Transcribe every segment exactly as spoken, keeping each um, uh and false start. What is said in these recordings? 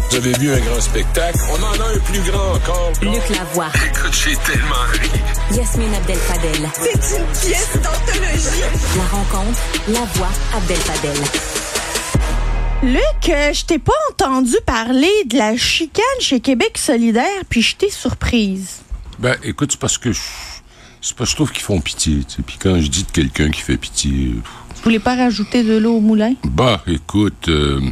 Vous avez vu un grand spectacle? On en a un plus grand encore. Luc Lavoie. Écoute, j'ai tellement ri. Yasmine Abdel-Fadel. C'est une pièce d'anthologie. La rencontre, Lavoie Abdel-Fadel. Luc, euh, je t'ai pas entendu parler de la chicane chez Québec solidaire, puis je t'ai surprise. Ben, écoute, c'est parce que je, c'est parce que je trouve qu'ils font pitié, tu sais. Puis quand je dis de quelqu'un qui fait pitié... Tu voulais pas rajouter de l'eau au moulin? Bah, écoute, euh,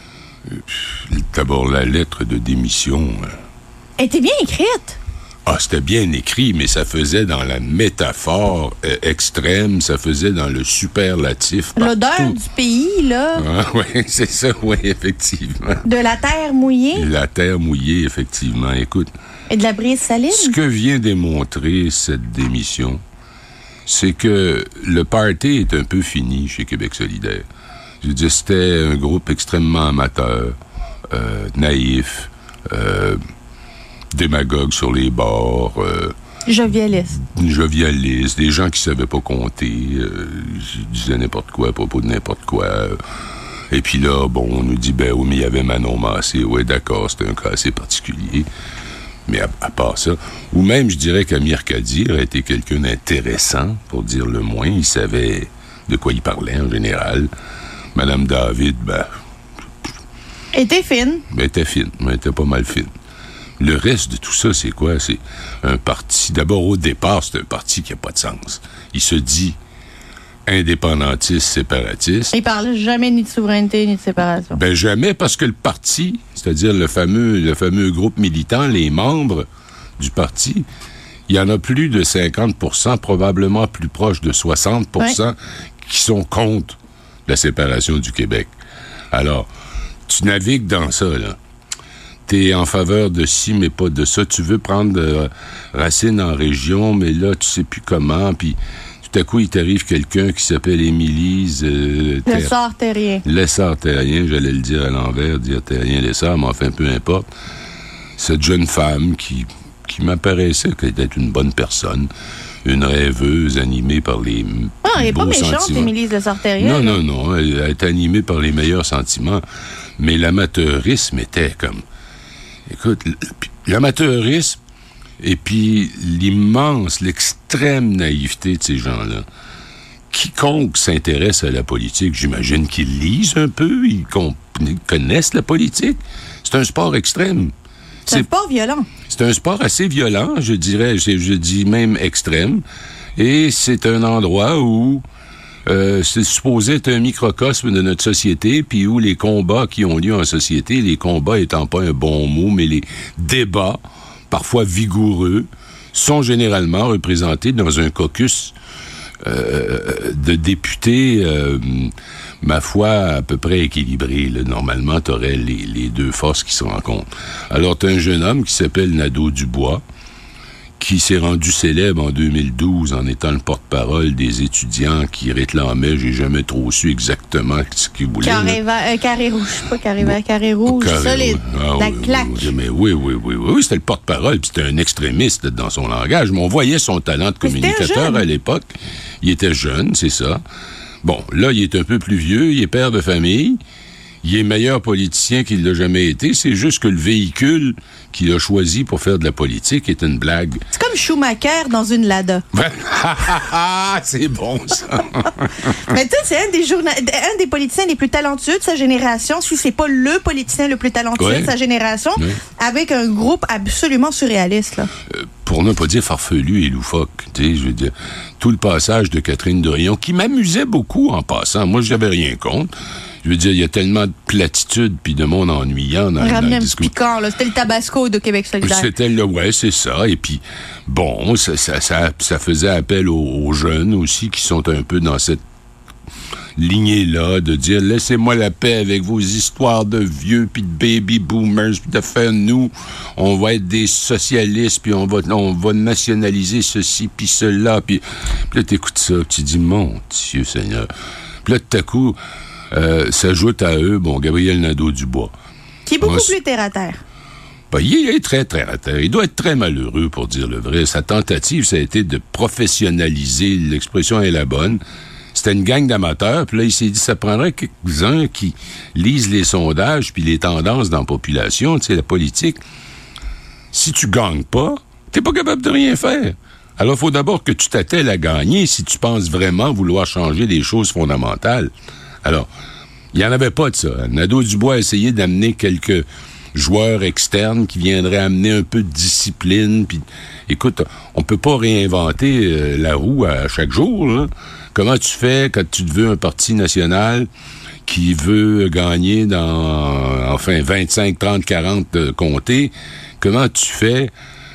d'abord la lettre de démission... Euh, Elle était bien écrite. Ah, c'était bien écrit, mais ça faisait dans la métaphore euh, extrême, ça faisait dans le superlatif. L'odeur partout. du pays, là. Ah, oui, c'est ça, oui, effectivement. De la terre mouillée. La terre mouillée, effectivement. Écoute. Et de la brise saline. Ce que vient démontrer cette démission, c'est que le party est un peu fini chez Québec solidaire. Je veux dire, c'était un groupe extrêmement amateur, euh, naïf, euh, démagogue sur les bords. Euh, jovialiste. Jovialiste, des gens qui savaient pas compter, euh, disaient n'importe quoi à propos de n'importe quoi. Et puis là, bon, on nous dit, ben oui, mais il y avait Manon Massé. Ouais, d'accord, c'était un cas assez particulier. Mais à, à part ça, ou même, je dirais qu'Amir Kadir a été quelqu'un d'intéressant, pour dire le moins. Il savait de quoi il parlait, en général. Madame David, ben... Elle était fine. Ben, elle était fine, mais elle était pas mal fine. Le reste de tout ça, c'est quoi? C'est un parti... D'abord, au départ, c'est un parti qui n'a pas de sens. Il se dit indépendantiste, séparatiste. Il parle jamais ni de souveraineté, ni de séparation. Ben jamais, parce que le parti, c'est-à-dire le fameux, le fameux groupe militant, les membres du parti, il y en a plus de cinquante pour cent, probablement plus proche de soixante pour cent, ouais, qui sont contre la séparation du Québec. Alors, tu navigues dans ça, là. T'es en faveur de ci, mais pas de ça. Tu veux prendre euh, racine en région, mais là, tu sais plus comment. Puis tout à coup, il t'arrive quelqu'un qui s'appelle Émilie... Euh, le sort terrien. Le sort terrien, j'allais le dire à l'envers, dire terrien les sorts, mais enfin, peu importe. Cette jeune femme qui, qui m'apparaissait qu'elle une bonne personne, une rêveuse animée par les Ah, elle n'est pas méchante, sentiments. Émilie le sort terrien. Non, non, non. Elle, elle est animée par les meilleurs sentiments. Mais l'amateurisme était comme... Écoute, l'amateurisme et puis l'immense, l'extrême naïveté de ces gens-là. Quiconque s'intéresse à la politique, j'imagine qu'ils lisent un peu, ils, comp- ils connaissent la politique. C'est un sport extrême. C'est, c'est un sport violent. C'est un sport assez violent, je dirais, je, je dis même extrême. Et c'est un endroit où... Euh, c'est supposé être un microcosme de notre société, puis où les combats qui ont lieu en société, les combats étant pas un bon mot, mais les débats, parfois vigoureux, sont généralement représentés dans un caucus euh, de députés, euh, ma foi, à peu près équilibré. Là. Normalement, t'aurais les, les deux forces qui se rencontrent. Alors, t'as un jeune homme qui s'appelle Nadeau-Dubois, qui s'est rendu célèbre en deux mille douze en étant le porte-parole des étudiants qui réclamaient, j'ai jamais trop su exactement ce qu'ils voulaient. Carré, va, euh, carré rouge, pas carré vert, carré rouge, carré solide, ah, la oui, claque. Oui, mais oui, oui, oui, oui, oui, c'était le porte-parole, puis c'était un extrémiste dans son langage, mais on voyait son talent de communicateur à l'époque. Il était jeune, c'est ça. Bon, là, il est un peu plus vieux, il est père de famille. Il est meilleur politicien qu'il l'a jamais été. C'est juste que le véhicule qu'il a choisi pour faire de la politique est une blague. C'est comme Schumacher dans une Lada. C'est bon, ça. Mais tu sais, c'est un des, journa- un des politiciens les plus talentueux de sa génération, si c'est pas le politicien le plus talentueux ouais. de sa génération, ouais. avec un groupe absolument surréaliste, là. Euh, pour ne pas dire farfelu et loufoque, tu sais, je veux dire, tout le passage de Catherine Dorion, qui m'amusait beaucoup en passant. Moi, j'avais rien contre. Je veux dire, il y a tellement de platitudes puis de monde ennuyant dans, dans le discours. Piquant, là. C'était le Tabasco de Québec solidaire. C'était le, ouais, c'est ça. Et puis, bon, ça, ça, ça, ça faisait appel aux, aux jeunes aussi qui sont un peu dans cette lignée-là de dire, laissez-moi la paix avec vos histoires de vieux puis de baby boomers puis de faire nous, on va être des socialistes puis on va, on va nationaliser ceci puis cela puis, puis là, t'écoutes ça, tu dis, mon Dieu Seigneur. Puis là, tout à coup, Euh, s'ajoute à eux, bon, Gabriel Nadeau-Dubois. Qui est beaucoup Moi, plus terre-à-terre. Ben, il est très terre-à-terre. Il doit être très malheureux, pour dire le vrai. Sa tentative, ça a été de professionnaliser, l'expression est la bonne, c'était une gang d'amateurs, puis là, il s'est dit, ça prendrait quelques-uns qui lisent les sondages puis les tendances dans la population, tu sais, la politique. Si tu gagnes pas, t'es pas capable de rien faire. Alors, il faut d'abord que tu t'attelles à gagner si tu penses vraiment vouloir changer des choses fondamentales. Alors, il n'y en avait pas de ça. Nadeau-Dubois a essayé d'amener quelques joueurs externes qui viendraient amener un peu de discipline. Puis, écoute, on peut pas réinventer euh, la roue à chaque jour, là. Comment tu fais quand tu te veux un parti national qui veut gagner dans, enfin, vingt-cinq, trente, quarante euh, comtés? Comment tu fais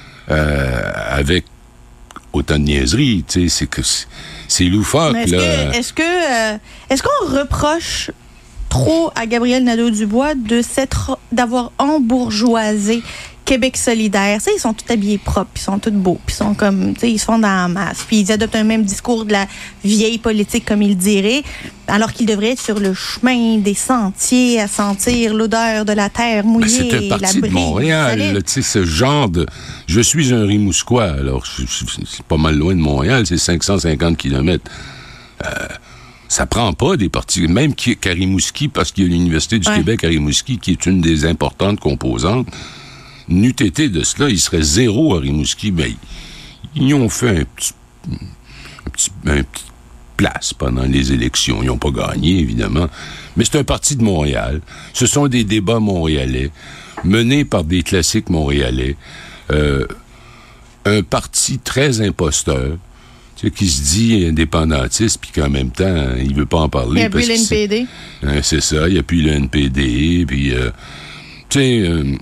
euh, avec autant de niaiseries? Tu sais, c'est que c'est, c'est loufoque, est-ce là. Que, est-ce que, euh, est-ce qu'on reproche trop à Gabriel Nadeau-Dubois de s'être, d'avoir embourgeoisé Québec solidaire? Tu sais, ils sont tous habillés propres, ils sont tous beaux, puis ils sont comme, tu sais, ils se font dans la masse, puis ils adoptent un même discours de la vieille politique, comme ils diraient, alors qu'ils devraient être sur le chemin des sentiers, à sentir l'odeur de la terre mouillée, ben, c'est un parti la de Montréal, tu sais, ce genre de... Je suis un Rimousquois, alors je, je, c'est pas mal loin de Montréal, c'est cinq cent cinquante kilomètres. Euh, ça prend pas des partis, même qu'à Rimouski, parce qu'il y a l'Université du ouais. Québec à Rimouski, qui est une des importantes composantes. N'eût été de cela, il serait zéro à Rimouski. Ben, ils, ils ont fait un petit, un petit, un petit place pendant les élections. Ils n'ont pas gagné, évidemment. Mais c'est un parti de Montréal. Ce sont des débats montréalais, menés par des classiques montréalais. Euh, un parti très imposteur, tu sais, qui se dit indépendantiste, puis qu'en même temps, il veut pas en parler. Il n'y a plus le N P D. C'est, hein, c'est ça, il n'y a plus le N P D, puis, euh, tu sais... Euh,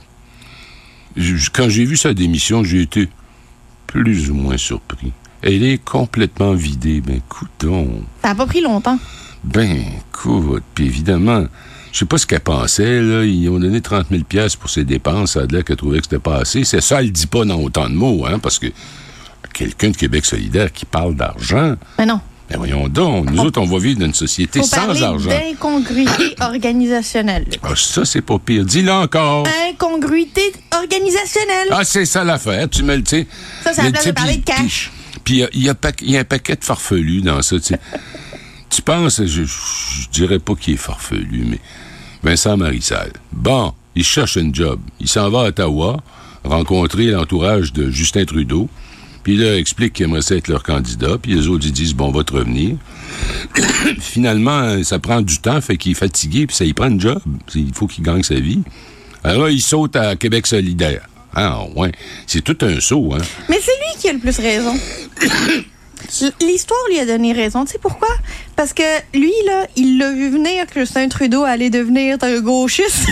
quand j'ai vu sa démission, j'ai été plus ou moins surpris. Elle est complètement vidée. Ben, coudonc. Ça n'a pas pris longtemps. Ben, écoute, puis évidemment, je sais pas ce qu'elle pensait, là. Ils ont donné trente mille dollars pour ses dépenses. Ça a l'air qu'elle trouvait que c'était pas assez. C'est ça, elle le dit pas dans autant de mots, hein, parce que quelqu'un de Québec solidaire qui parle d'argent... Ben non. Ben voyons donc, nous on... autres, on va vivre dans une société Faut sans parler argent. D'incongruité organisationnelle. Ah, ça, c'est pas pire. Dis-le encore. Incongruité organisationnelle. Ah, c'est ça l'affaire. Tu me le sais. Ça, c'est la place de parler de cash. Puis il y, y, y a un paquet de farfelus dans ça. Tu, tu penses, je, je dirais pas qu'il est farfelu, mais Vincent Marissal. Bon, il cherche un job. Il s'en va à Ottawa, rencontrer l'entourage de Justin Trudeau. Puis là, explique qu'il aimerait ça être leur candidat. Puis les autres, ils disent, bon, on va te revenir. Finalement, ça prend du temps, fait qu'il est fatigué, puis ça y prend un job. Il faut qu'il gagne sa vie. Alors là, il saute à Québec solidaire. Ah, ouais. C'est tout un saut, hein. Mais c'est lui qui a le plus raison. L'histoire lui a donné raison. Tu sais pourquoi? Parce que lui, là, il l'a vu venir que Justin Trudeau allait devenir un gauchiste.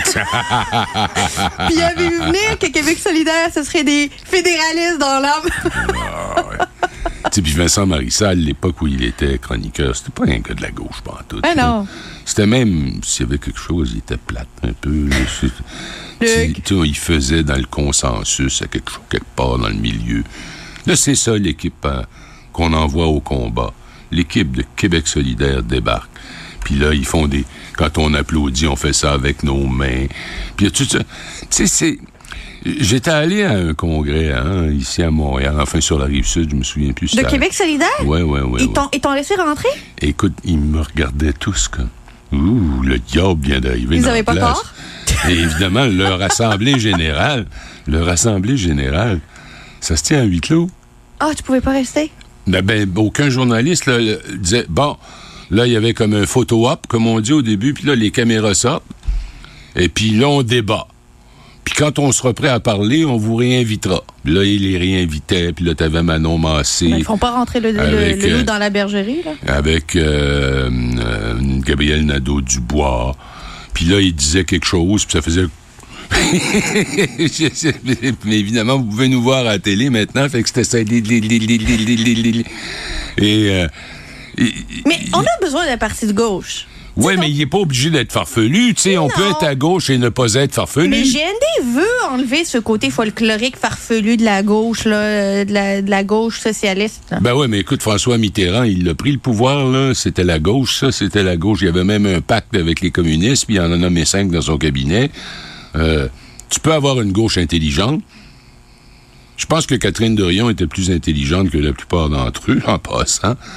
Puis il a vu venir que Québec solidaire, ce serait des fédéralistes dans l'âme. Ah, ouais. Tu sais, puis Vincent Marissal, l'époque où il était chroniqueur, c'était pas un gars de la gauche, pantoute. Ah non. C'était même, s'il y avait quelque chose, il était plate un peu. Le... Tu sais, il faisait dans le consensus à quelque chose, quelque part dans le milieu. Là, c'est ça, l'équipe... Hein, qu'on envoie au combat. L'équipe de Québec solidaire débarque. Puis là, ils font des... Quand on applaudit, on fait ça avec nos mains. Puis tout ça... Tu sais, c'est... J'étais allé à un congrès, hein, ici à Montréal, enfin sur la Rive-Sud, je me souviens plus. De Québec solidaire? Oui, oui, oui. Ils t'ont, ils t'ont laissé rentrer? Écoute, ils me regardaient tous comme... Ouh, le diable vient d'arriver ils dans avaient la place. Pas peur? Et évidemment, leur assemblée générale, leur assemblée générale, ça se tient à huis clos. Ah, tu pouvais pas rester? Ben, ben, aucun journaliste là, le, disait, bon, là, il y avait comme un photo-op, comme on dit au début, puis là, les caméras sortent, et puis là, on débat. Puis quand on sera prêt à parler, on vous réinvitera. Puis là, il les réinvitait, puis là, t'avais Manon Massé. Ben, ils font pas rentrer le, avec, le, le loup dans la bergerie, là? Avec euh, euh, Gabriel Nadeau-Dubois. Puis là, il disait quelque chose, puis ça faisait... Mais évidemment, vous pouvez nous voir à la télé maintenant, fait que c'était ça. Et, euh, et, mais on a besoin d'un parti de gauche. Oui, mais il n'est pas obligé d'être farfelu. Tu sais, on peut être à gauche et ne pas être farfelu. Mais G N D veut enlever ce côté folklorique farfelu de la gauche, là, de, la, de la gauche socialiste. Là. Ben oui, mais écoute, François Mitterrand, il a pris le pouvoir, là. C'était la gauche, ça, c'était la gauche. Il y avait même un pacte avec les communistes, puis il en a nommé cinq dans son cabinet. Euh, tu peux avoir une gauche intelligente. Je pense que Catherine Dorion était plus intelligente que la plupart d'entre eux, en passant.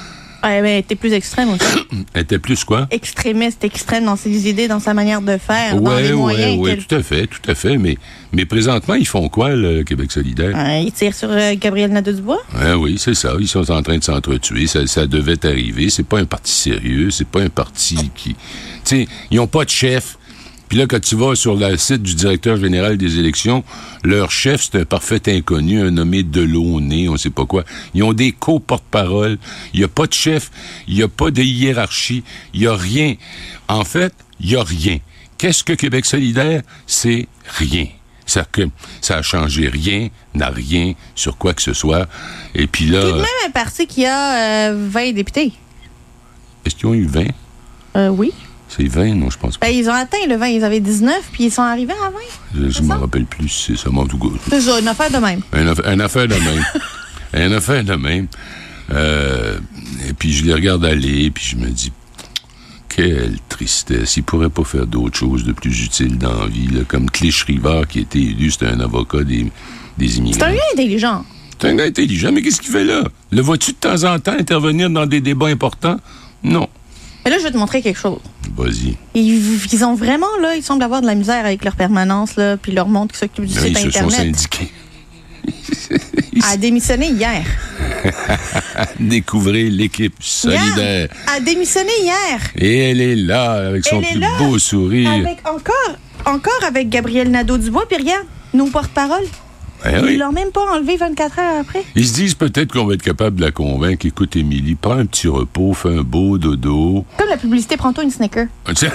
Ouais, mais elle était plus extrême aussi. Elle était plus quoi? Extrémiste, extrême dans ses idées, dans sa manière de faire, dans les Oui, moyens. oui, oui, tout à fait, tout à fait. Mais, mais présentement, ils font quoi, le Québec solidaire? Euh, ils tirent sur euh, Gabriel Nadeau-Dubois? Ah oui, c'est ça. Ils sont en train de s'entretuer. Ça, ça devait arriver. C'est pas un parti sérieux. C'est pas un parti qui... Tu sais, ils ont pas de chef. Puis là, quand tu vas sur le site du directeur général des élections, leur chef, c'est un parfait inconnu, un nommé Delaunay, on sait pas quoi. Ils ont des co-porte-parole. Il y a pas de chef. Il y a pas de hiérarchie. Il y a rien. En fait, il y a rien. Qu'est-ce que Québec solidaire? C'est rien. Ça, que, ça a changé rien, n'a rien sur quoi que ce soit. Et puis là... C'est même un parti qui a euh, vingt députés. Est-ce qu'ils ont eu vingt? Euh, oui. C'est vingt, non, je pense pas. Ben, ils ont atteint le vingt. Ils avaient dix-neuf, puis ils sont arrivés à vingt. Je ne me rappelle plus si c'est ça, mon tout goût. C'est ça, une affaire de même. Une affaire, une affaire de même. Une affaire de même. Euh, et puis je les regarde aller, puis je me dis, quelle tristesse. Ils pourraient pas faire d'autre chose de plus utile dans la vie, là, comme Clich-Rivard qui a été élu, c'était un avocat des, des immigrants. C'est un gars intelligent. C'est un gars intelligent, mais qu'est-ce qu'il fait là? Le vois-tu de temps en temps intervenir dans des débats importants? Non. Mais là, je vais te montrer quelque chose. Vas-y. Ils, ils ont vraiment, là, ils semblent avoir de la misère avec leur permanence, là, puis leur monde qui s'occupe du Là, site ils Internet. se sont syndiqués. Elle a démissionné hier. Découvrez l'équipe solidaire. Elle a démissionné hier. Et elle est là, avec son Elle est plus là, beau sourire. Avec encore, encore avec Gabriel Nadeau-Dubois, puis regarde, nos porte-paroles. Eh Ils oui. l'ont même pas enlevé vingt-quatre heures après. Ils se disent peut-être qu'on va être capable de la convaincre. Écoute, Émilie, prends un petit repos, fais un beau dodo. Comme la publicité, prends-toi une Snicker. Tiens.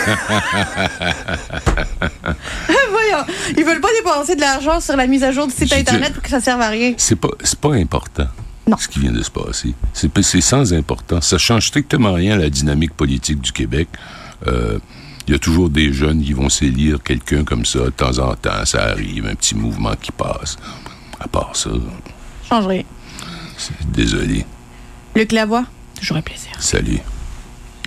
Voyons, ils veulent pas dépenser de l'argent sur la mise à jour du site J'ai Internet dit- pour que ça serve à rien. C'est pas, c'est pas important. Non. Ce qui vient de se passer. C'est, c'est sans importance. Ça change strictement rien à la dynamique politique du Québec. Euh, Il y a toujours des jeunes qui vont s'élire quelqu'un comme ça. De temps en temps, ça arrive, un petit mouvement qui passe. À part ça, Change rien. c'est- désolé. Luc Lavoie, toujours un plaisir. Salut.